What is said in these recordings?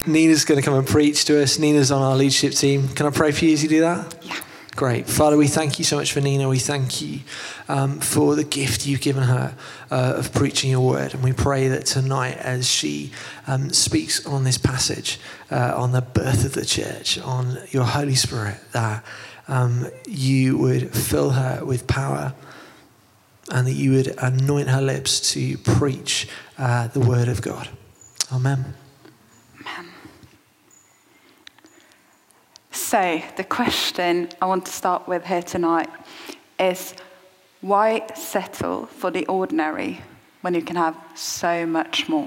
Nina's going to come and preach to us. Nina's on our leadership team. Can I pray for you as you do that? Yeah. Great. Father, we thank you so much for Nina. We thank you for the gift you've given her of preaching your word. And we pray that tonight as she speaks on this passage, on the birth of the church, on your Holy Spirit, that you would fill her with power and that you would anoint her lips to preach the word of God. Amen. So the question I want to start with here tonight is, why settle for the ordinary when you can have so much more?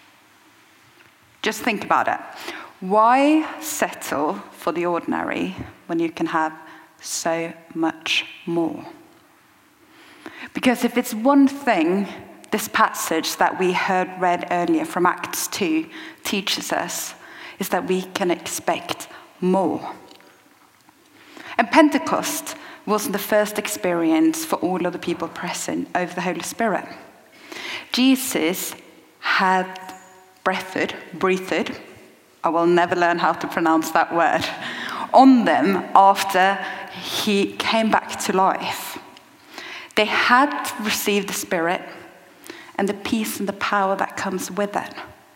Just think about it. Why settle for the ordinary when you can have so much more? Because if it's one thing this passage that we heard read earlier from Acts 2 teaches us, is that we can expect more. And Pentecost was the first experience for all of the people present over the Holy Spirit. Jesus had breathed, I will never learn how to pronounce that word, on them after he came back to life. They had received the Spirit and the peace and the power that comes with it.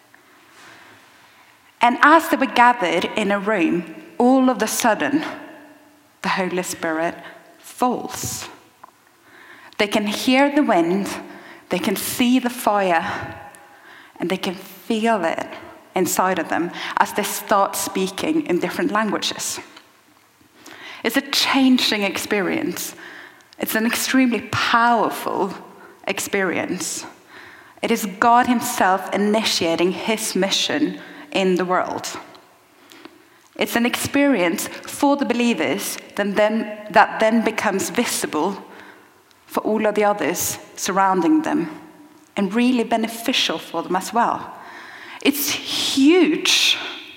And as they were gathered in a room, all of a sudden, the Holy Spirit falls. They can hear the wind, they can see the fire, and they can feel it inside of them as they start speaking in different languages. It's a changing experience. It's an extremely powerful experience. It is God himself initiating his mission in the world. It's an experience for the believers that then becomes visible for all of the others surrounding them and really beneficial for them as well. It's huge.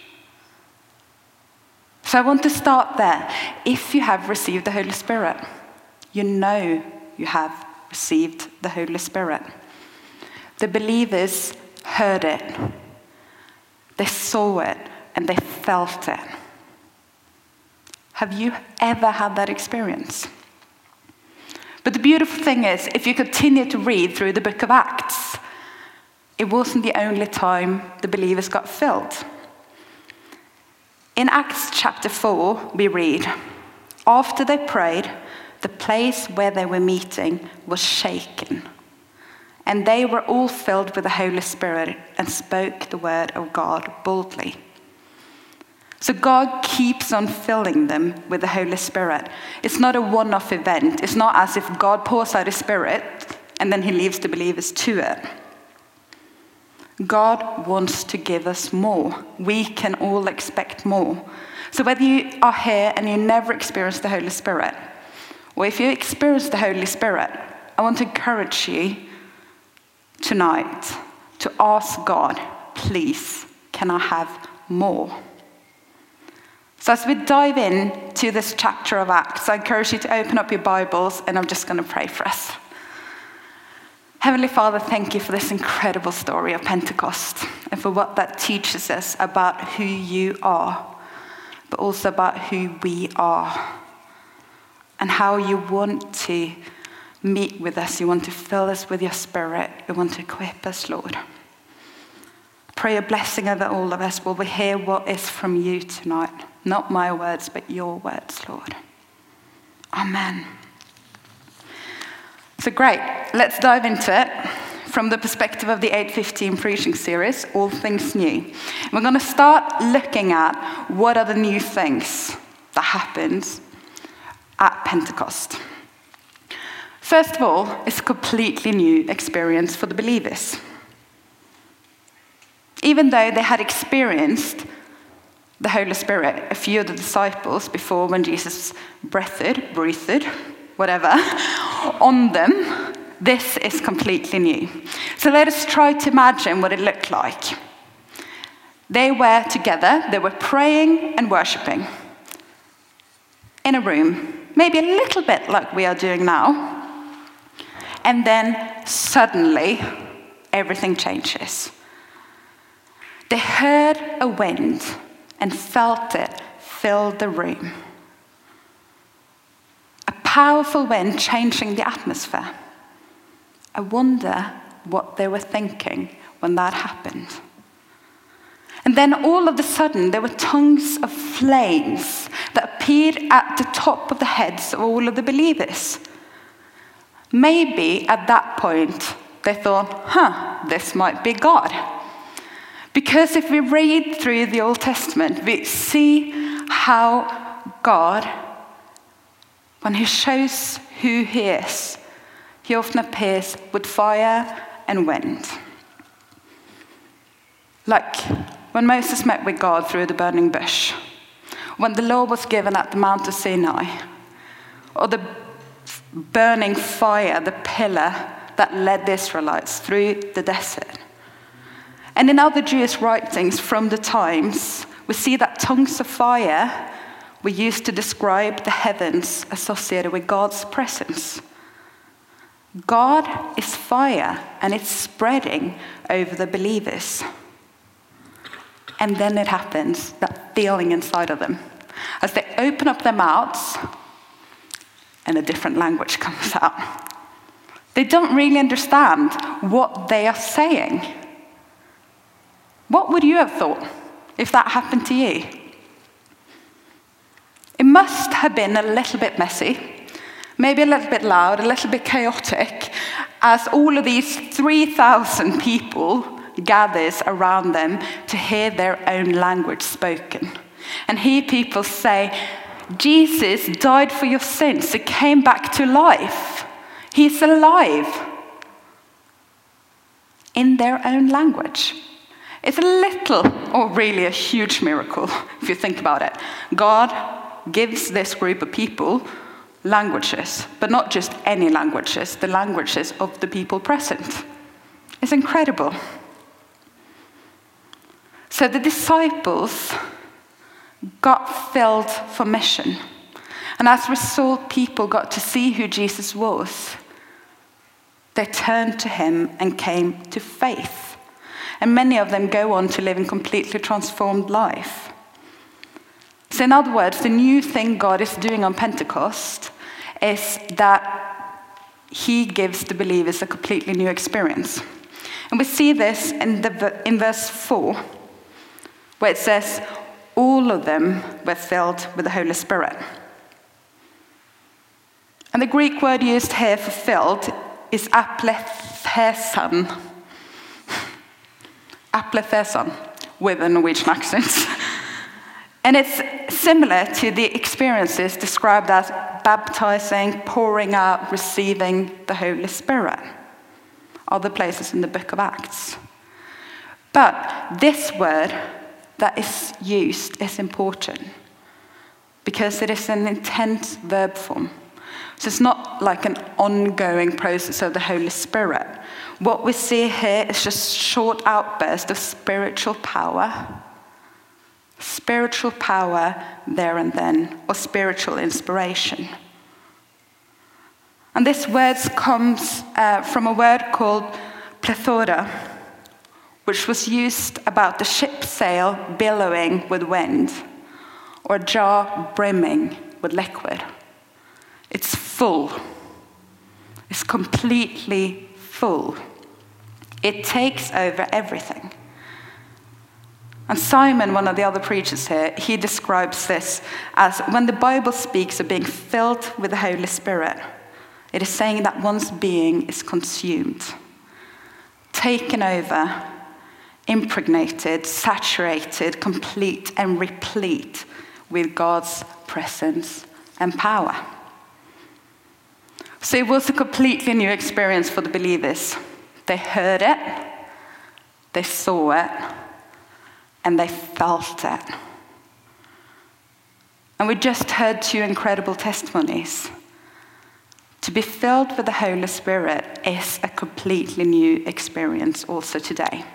So I want to start there. If you have received the Holy Spirit, you know you have received the Holy Spirit. The believers heard it, they saw it, and they felt it. Have you ever had that experience? But the beautiful thing is, if you continue to read through the book of Acts, it wasn't the only time the believers got filled. In Acts chapter 4, we read, after they prayed, the place where they were meeting was shaken, and they were all filled with the Holy Spirit and spoke the word of God boldly. So God keeps on filling them with the Holy Spirit. It's not a one-off event. It's not as if God pours out his Spirit and then he leaves the believers to it. God wants to give us more. We can all expect more. So whether you are here and you never experienced the Holy Spirit, or if you experience the Holy Spirit, I want to encourage you tonight to ask God, please, can I have more? So as we dive into this chapter of Acts, I encourage you to open up your Bibles, and I'm just going to pray for us. Heavenly Father, thank you for this incredible story of Pentecost and for what that teaches us about who you are, but also about who we are and how you want to meet with us. You want to fill us with your Spirit. You want to equip us, Lord. Pray a blessing over all of us while we hear what is from you tonight. Not my words, but your words, Lord. Amen. So great, let's dive into it from the perspective of the 8:15 preaching series, All Things New. We're going to start looking at what are the new things that happened at Pentecost. First of all, it's a completely new experience for the believers. Even though they had experienced the Holy Spirit, a few of the disciples before, when Jesus breathed, whatever, on them, this is completely new. So let us try to imagine what it looked like. They were together, they were praying and worshiping in a room, maybe a little bit like we are doing now, and then suddenly everything changes. They heard a wind and felt it fill the room. A powerful wind changing the atmosphere. I wonder what they were thinking when that happened. And then all of a sudden, there were tongues of flames that appeared at the top of the heads of all of the believers. Maybe at that point, they thought, this might be God. Because if we read through the Old Testament, we see how God, when he shows who he is, he often appears with fire and wind. Like when Moses met with God through the burning bush, when the law was given at the Mount of Sinai, or the burning fire, the pillar that led the Israelites through the desert. And in other Jewish writings from the times, we see that tongues of fire were used to describe the heavens associated with God's presence. God is fire, and it's spreading over the believers. And then it happens, that feeling inside of them. As they open up their mouths, and a different language comes out. They don't really understand what they are saying. What would you have thought if that happened to you? It must have been a little bit messy, maybe a little bit loud, a little bit chaotic, as all of these 3,000 people gathers around them to hear their own language spoken. And hear people say, Jesus died for your sins. He came back to life. He's alive. In their own language. It's a little, or really a huge miracle, if you think about it. God gives this group of people languages, but not just any languages, the languages of the people present. It's incredible. So the disciples got filled for mission. And as a result, people got to see who Jesus was. They turned to him and came to faith. And many of them go on to live a completely transformed life. So in other words, the new thing God is doing on Pentecost is that he gives the believers a completely new experience. And we see this in verse 4, where it says, all of them were filled with the Holy Spirit. And the Greek word used here for filled is apletheson. Apletheson, with a Norwegian accent. And it's similar to the experiences described as baptizing, pouring out, receiving the Holy Spirit. Other places in the book of Acts. But this word that is used is important because it is an intense verb form. So it's not like an ongoing process of the Holy Spirit. What we see here is just short outburst of spiritual power. Spiritual power there and then, or spiritual inspiration. And this word comes from a word called plethora, which was used about the ship's sail billowing with wind, or a jar brimming with liquid. It's full. It's completely full. It takes over everything. And Simon, one of the other preachers here, he describes this as when the Bible speaks of being filled with the Holy Spirit, it is saying that one's being is consumed, taken over, impregnated, saturated, complete, and replete with God's presence and power. So it was a completely new experience for the believers. They heard it, they saw it, and they felt it. And we just heard 2 incredible testimonies. To be filled with the Holy Spirit is a completely new experience also today.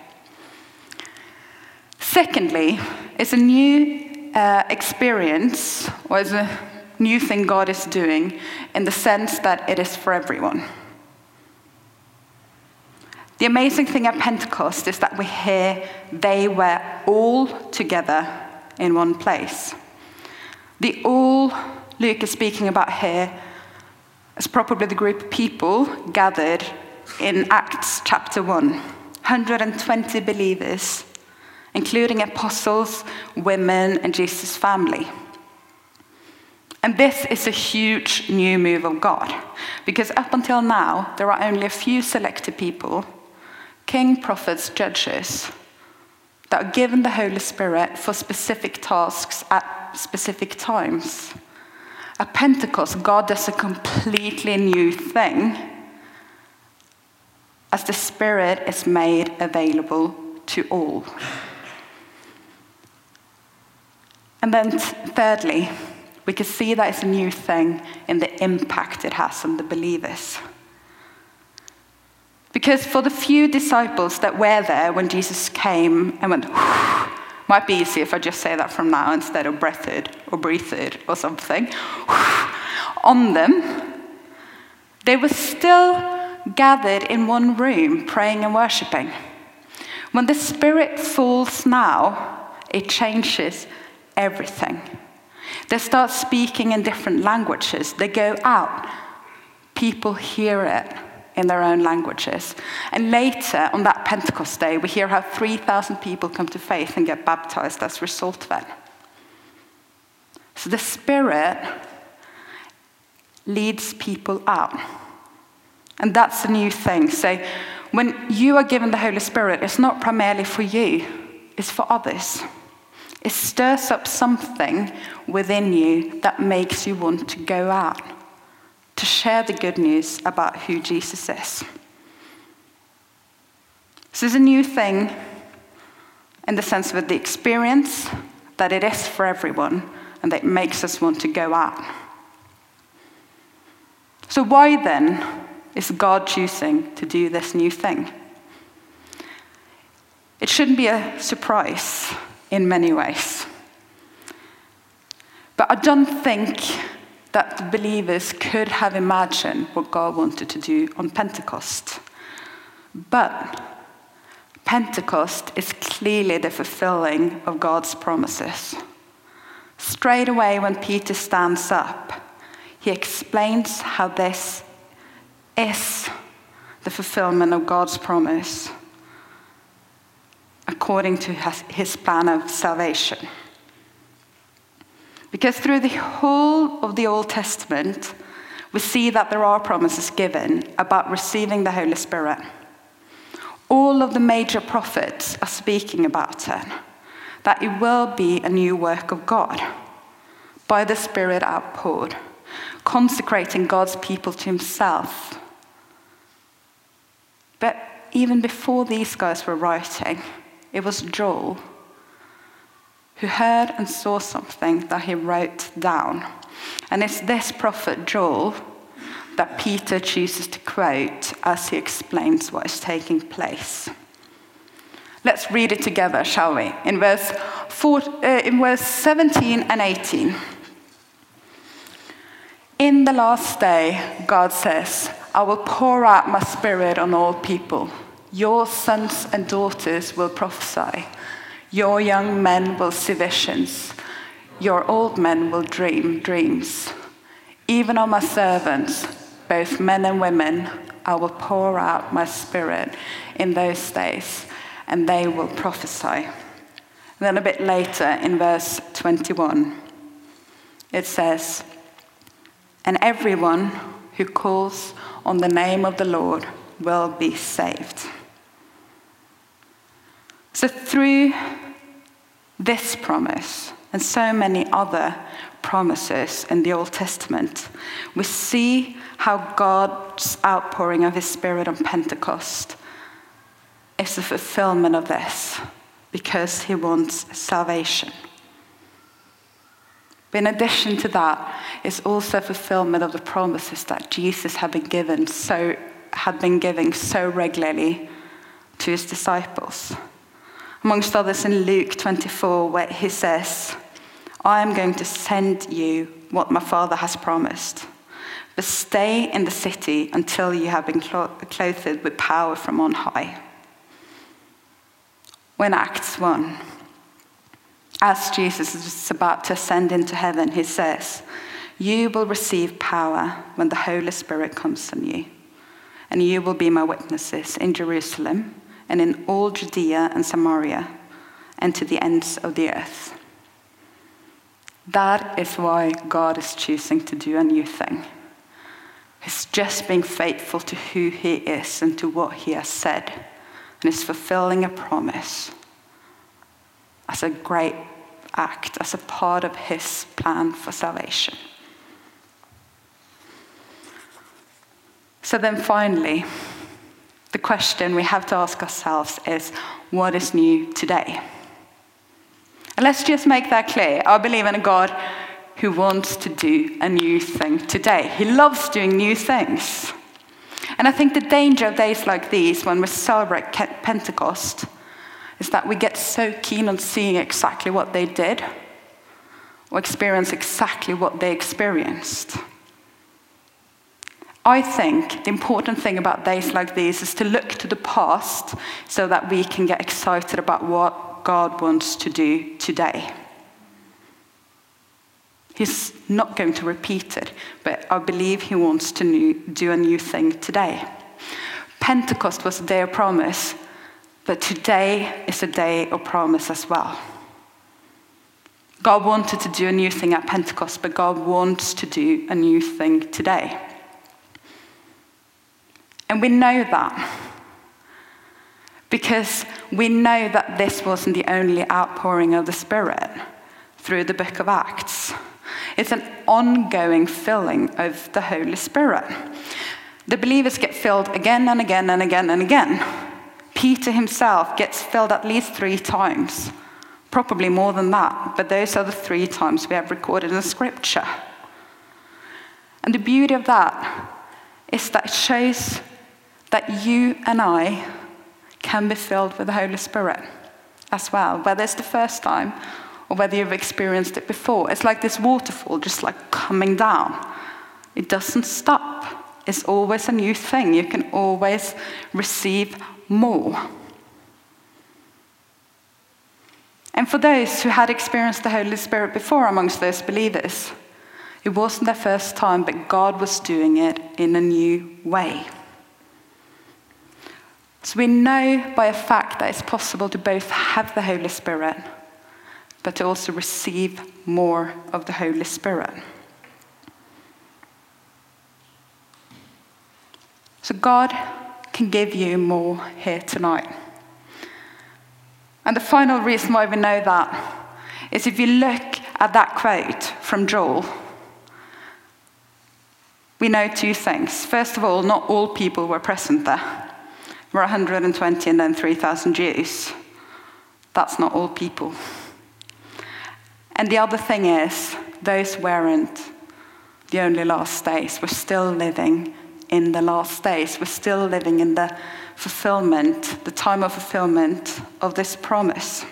Secondly, it's a new experience, or is a new thing God is doing in the sense that it is for everyone. The amazing thing at Pentecost is that we hear they were all together in one place. The all Luke is speaking about here is probably the group of people gathered in Acts chapter 1. 120 believers, including apostles, women, and Jesus' family. And this is a huge new move of God, because up until now, there are only a few selected people, king, prophets, judges, that are given the Holy Spirit for specific tasks at specific times. At Pentecost, God does a completely new thing as the Spirit is made available to all. And then thirdly, we can see that it's a new thing in the impact it has on the believers. Because for the few disciples that were there when Jesus came and went, might be easy if I just say that from now instead of breathed or something, on them, they were still gathered in one room praying and worshiping. When the Spirit falls now, it changes everything. They start speaking in different languages. They go out. People hear it in their own languages. And later, on that Pentecost day, we hear how 3,000 people come to faith and get baptized as a result of it. So the Spirit leads people out. And that's a new thing. So when you are given the Holy Spirit, it's not primarily for you, it's for others. It stirs up something within you that makes you want to go out, to share the good news about who Jesus is. So it's a new thing in the sense of the experience, that it is for everyone, and that it makes us want to go out. So why then is God choosing to do this new thing? It shouldn't be a surprise in many ways. But I don't think that the believers could have imagined what God wanted to do on Pentecost. But Pentecost is clearly the fulfilling of God's promises. Straight away when Peter stands up, he explains how this is the fulfillment of God's promise according to his plan of salvation. Because through the whole of the Old Testament, we see that there are promises given about receiving the Holy Spirit. All of the major prophets are speaking about it, that it will be a new work of God by the Spirit outpoured, consecrating God's people to himself. But even before these guys were writing, it was Joel who heard and saw something that he wrote down. And it's this prophet Joel that Peter chooses to quote as he explains what is taking place. Let's read it together, shall we? In verse 17 and 18. In the last day, God says, I will pour out my Spirit on all people. Your sons and daughters will prophesy. Your young men will see visions. Your old men will dream dreams. Even on my servants, both men and women, I will pour out my Spirit in those days, and they will prophesy. And then a bit later, in verse 21, it says, and everyone who calls on the name of the Lord will be saved. So through this promise and so many other promises in the Old Testament, we see how God's outpouring of his Spirit on Pentecost is the fulfillment of this, because he wants salvation. But in addition to that, it's also fulfillment of the promises that Jesus had been giving so regularly to his disciples. Amongst others in Luke 24, where he says, I am going to send you what my Father has promised. but stay in the city until you have been clothed with power from on high. When Acts 1, as Jesus is about to ascend into heaven, he says, "You will receive power when the Holy Spirit comes on you, and you will be my witnesses in Jerusalem and in all Judea and Samaria and to the ends of the earth." That is why God is choosing to do a new thing. He's just being faithful to who he is and to what he has said, and is fulfilling a promise as a great act, as a part of his plan for salvation. So then finally, the question we have to ask ourselves is, what is new today? And let's just make that clear. I believe in a God who wants to do a new thing today. He loves doing new things. And I think the danger of days like these, when we celebrate Pentecost, is that we get so keen on seeing exactly what they did, or experience exactly what they experienced. I think the important thing about days like these is to look to the past so that we can get excited about what God wants to do today. He's not going to repeat it, but I believe he wants to do a new thing today. Pentecost was a day of promise, but today is a day of promise as well. God wanted to do a new thing at Pentecost, but God wants to do a new thing today. And we know that because we know that this wasn't the only outpouring of the Spirit through the book of Acts. It's an ongoing filling of the Holy Spirit. The believers get filled again and again and again and again. Peter himself gets filled at least 3 times, probably more than that, but those are the 3 times we have recorded in Scripture. And the beauty of that is that it shows that you and I can be filled with the Holy Spirit as well, whether it's the first time or whether you've experienced it before. It's like this waterfall just like coming down. It doesn't stop. It's always a new thing. You can always receive more. And for those who had experienced the Holy Spirit before amongst those believers, it wasn't their first time, but God was doing it in a new way. So we know by a fact that it's possible to both have the Holy Spirit, but to also receive more of the Holy Spirit. So God can give you more here tonight. And the final reason why we know that is if you look at that quote from Joel, we know 2 things. First of all, not all people were present there. There were 120 and then 3,000 Jews. That's not all people. And the other thing is, those weren't the only last days. We're still living in the last days. We're still living in the fulfillment, the time of fulfillment of this promise.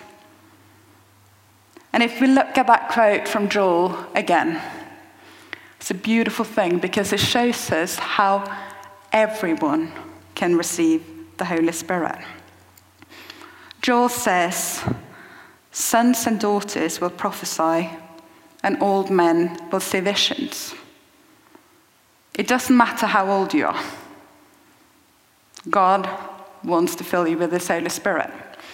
And if we look at that quote from Joel again, it's a beautiful thing because it shows us how everyone can receive the Holy Spirit. Joel says, "Sons and daughters will prophesy, and old men will see visions." It doesn't matter how old you are. God wants to fill you with His Holy Spirit.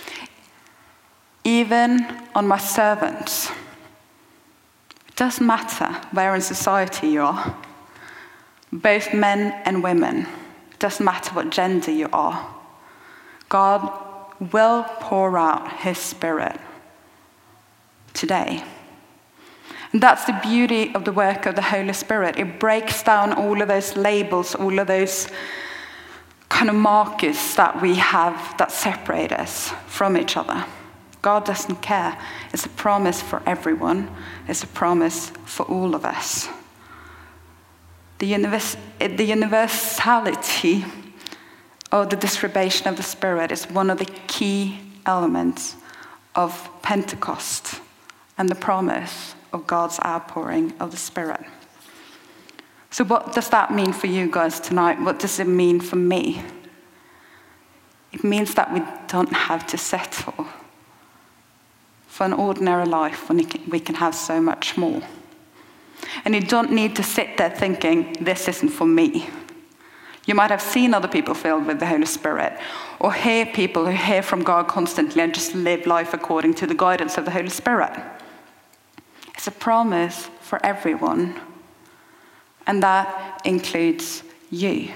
Even on my servants, it doesn't matter where in society you are, both men and women, it doesn't matter what gender you are, God will pour out His Spirit today. And that's the beauty of the work of the Holy Spirit. It breaks down all of those labels, all of those kind of markers that we have that separate us from each other. God doesn't care. It's a promise for everyone. It's a promise for all of us. The universality of the distribution of the Spirit is one of the key elements of Pentecost and the promise of God's outpouring of the Spirit. So what does that mean for you guys tonight? What does it mean for me? It means that we don't have to settle for an ordinary life when we can have so much more. And you don't need to sit there thinking, this isn't for me. You might have seen other people filled with the Holy Spirit, or hear people who hear from God constantly and just live life according to the guidance of the Holy Spirit. It's a promise for everyone, and that includes you.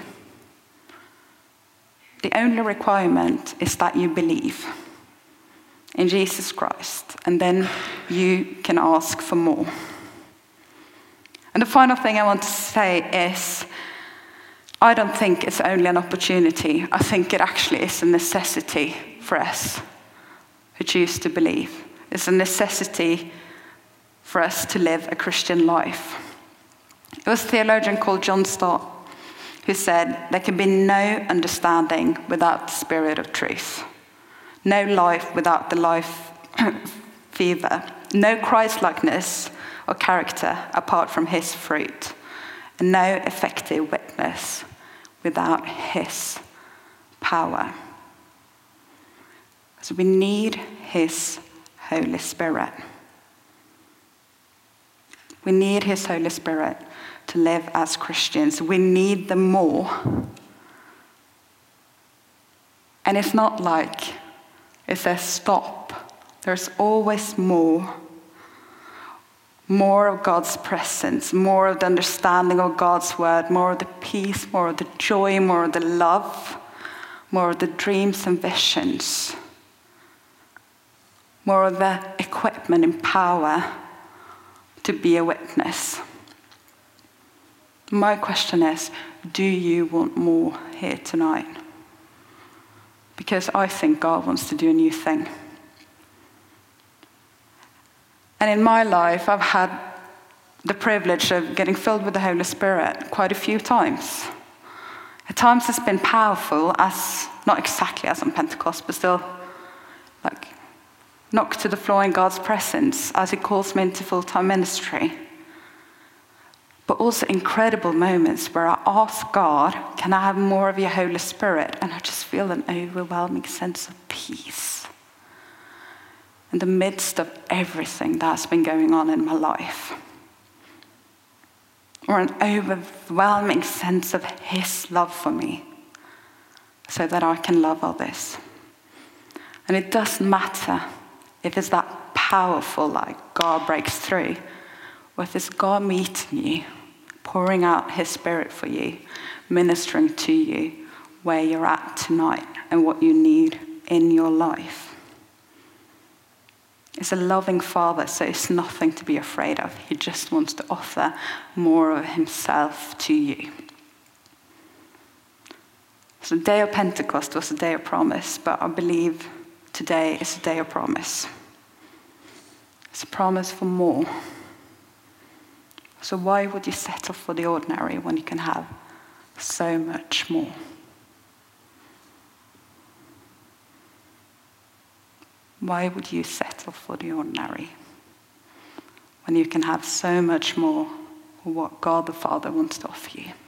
The only requirement is that you believe in Jesus Christ, and then you can ask for more. And the final thing I want to say is, I don't think it's only an opportunity. I think it actually is a necessity for us who choose to believe. It's a necessity for us to live a Christian life. It was a theologian called John Stott who said, there can be no understanding without the spirit of truth, no life without the life fever, no Christ-likeness or character apart from his fruit, and no effective witness without his power. So we need his Holy Spirit. We need his Holy Spirit to live as Christians. We need them more. And it's not like it says stop. There's always more. More of God's presence, more of the understanding of God's word, more of the peace, more of the joy, more of the love, more of the dreams and visions, more of the equipment and power to be a witness. My question is, do you want more here tonight? Because I think God wants to do a new thing. And in my life, I've had the privilege of getting filled with the Holy Spirit quite a few times. At times it's been powerful, as not exactly as on Pentecost, but still like knocked to the floor in God's presence as he calls me into full-time ministry. But also incredible moments where I ask God, can I have more of your Holy Spirit? And I just feel an overwhelming sense of peace in the midst of everything that's been going on in my life. Or an overwhelming sense of his love for me, so that I can love others. And it doesn't matter if it's that powerful, like God breaks through, or if it's God meeting you, pouring out his Spirit for you, ministering to you where you're at tonight and what you need in your life. It's a loving Father, so it's nothing to be afraid of. He just wants to offer more of himself to you. So the day of Pentecost was a day of promise, but I believe today is a day of promise. It's a promise for more. So why would you settle for the ordinary when you can have so much more? Why would you settle for the ordinary when you can have so much more of what God the Father wants to offer you?